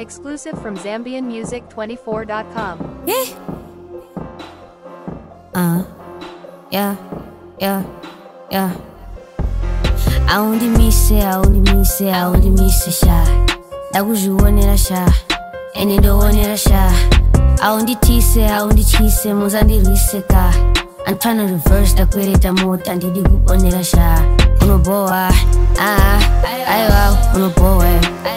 Exclusive from ZambianMusic24.com. Yeah. Yeah. I only miss it sha. That was you on it sha. And you don't want it sha. I only tease Mozandi Riseka. I'm trying to reverse the credit amount and did you on it sha. Uno boa, I wow, uno boa,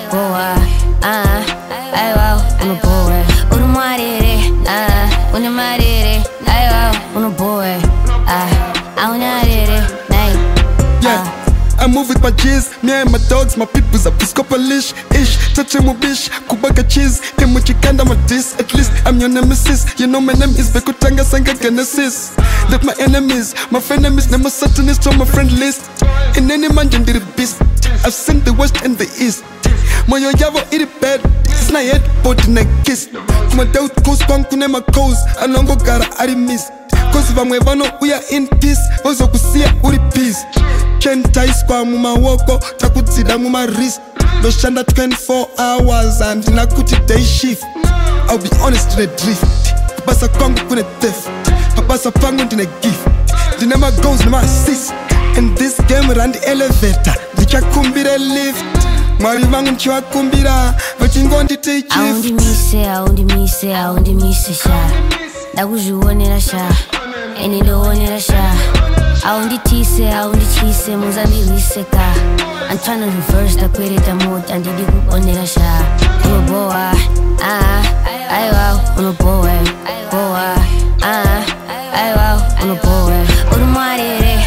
I wow, uno boa, uno marere, uno marere, I wow, uno boa, I unarere, night. Yeah. I move with my G's, me and my dogs, my people's up, Piscopalish, ish, touch my bish, Kubaka cheese, Kemuchikanda my dis, at least I'm your nemesis, you know my name is Bekutanga Sanga Genesis. Let my enemies, my frenemies, name a satanist on my friend list. In any mansion did it beast, I've seen the west and the east. Moyo yavo eat it bad, it's not yet, but in a kiss. My doubt goes punk to name a cause, alongo gara I miss. Cause if I'm we are in peace, also kusia uri peace. Ties kwa muma woko, takutida muma wrist. Doshanda 24 hours and nakuti day shift. I'll be honest to the drift. Babasa kwangu kune theft. Babasa pangu ndine gift. The number goes nama assist. In this game run the elevator. Dicha kumbira lift. Mwari wangu nchiwa kumbira. Vachingo ndite chief. I only miss sha. That was you on it sha. And you don't want it sha. I only tease Mozandi Riseka. I'm trying to reverse the credit amount and did you on it sha. Uno boa, I wow, uno boa, I wow, uno boa, uno marere,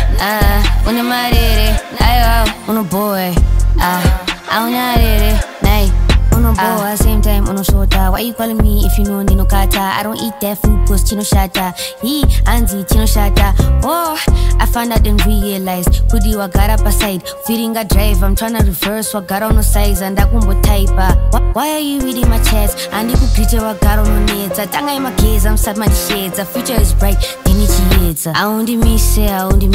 I wow, uno boa, I unarere, night. Uno boa, same time, uno shota. Why you calling me if you know Nino Kata? I don't eat that food cause Chino Shata. He, Anzi, Chino Shata. Oh, I found out and realized Kudi wa got up aside. Feeling a drive, I'm tryna reverse wa got on no size and that kumbo type. Why are you reading my chest? And you could picture wa got on no nets. Tanga in my case, I'm sad my shades. The future is bright, Dinichi heads. I only miss sha.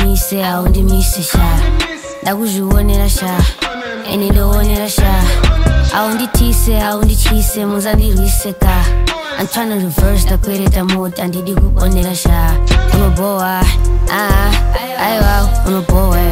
That was you on it sha. And you don't want it sha. I only tease Mozandi Riseka. I'm tryna reverse the credit amount and did you on it sha. Uno boa, I wow, uno boa,